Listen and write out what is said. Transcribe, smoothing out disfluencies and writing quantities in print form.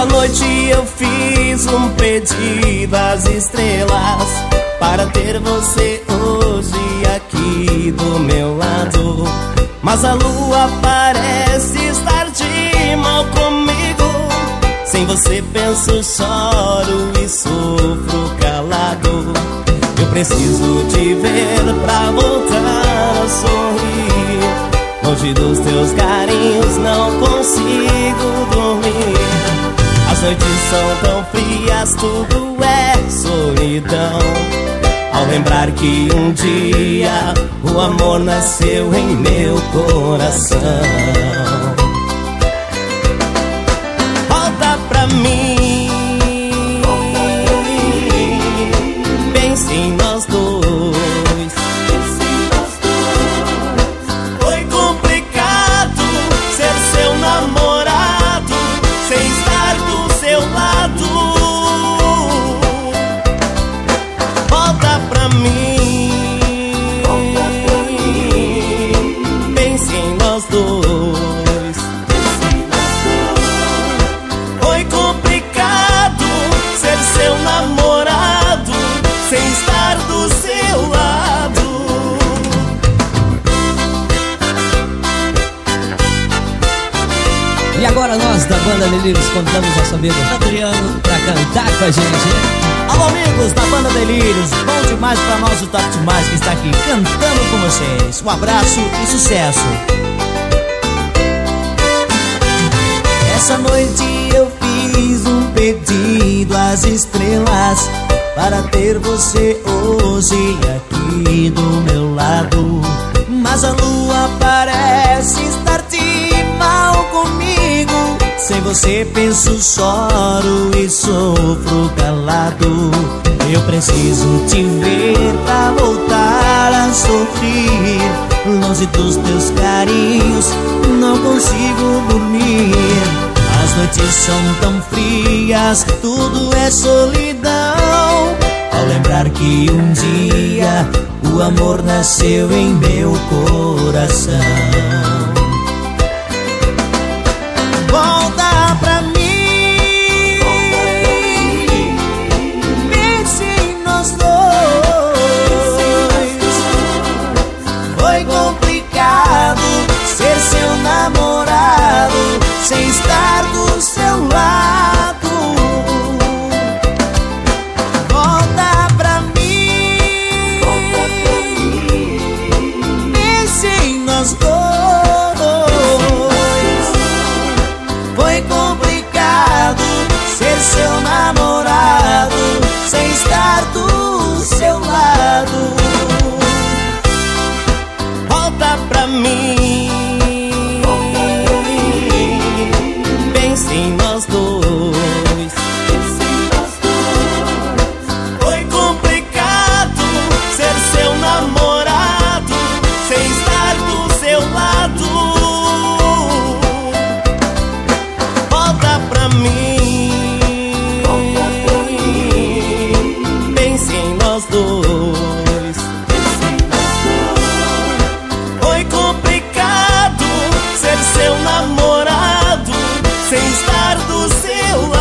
Essa noite eu fiz um pedido às estrelas para ter você hoje aqui do meu lado. Mas a lua parece estar de mal comigo. Sem você penso, choro e sofro calado. Eu preciso te ver pra voltar a sorrir. Longe dos teus carinhos não consigo dormir. As noites são tão frias, tudo é solidão. Ao lembrar que um dia o amor nasceu em meu coração. Volta pra mim, pense em nós dois. Foi complicado ser seu namorado sem estar do seu lado. Volta pra mim, pense em nós dois. Foi complicado ser seu namorado sem estar do seu lado. E agora nós da Banda Delírios convidamos nosso amigo Adriano pra cantar com a gente. Alô amigos da Banda Delírios, bom demais pra nós o Top Demais que está aqui cantando com vocês. Um abraço e sucesso. Essa noite eu fiz um pedido às estrelas para ter você hoje aqui do meu lado. Mas a lua parece estar de mal comigo. Sem você penso, choro e sofro calado. Eu preciso te ver pra voltar a sorrir. Longe dos teus carinhos não consigo dormir. As noites são tão frias, tudo é solidão. Ao lembrar que um dia o amor nasceu em meu coração. Volta pra mim, pense em nós dois. Foi complicado ser seu namorado sem estar do seu lado. Volta pra mim, pense em nós dois. Foi complicado ser seu namorado sem estar do seu lado. Volta pra mim, pense em nós dois. Foi complicado ser seu namorado sem estar do seu lado. Volta pra mim, pense em nós dois. Foi complicado ser seu namorado sem estar do seu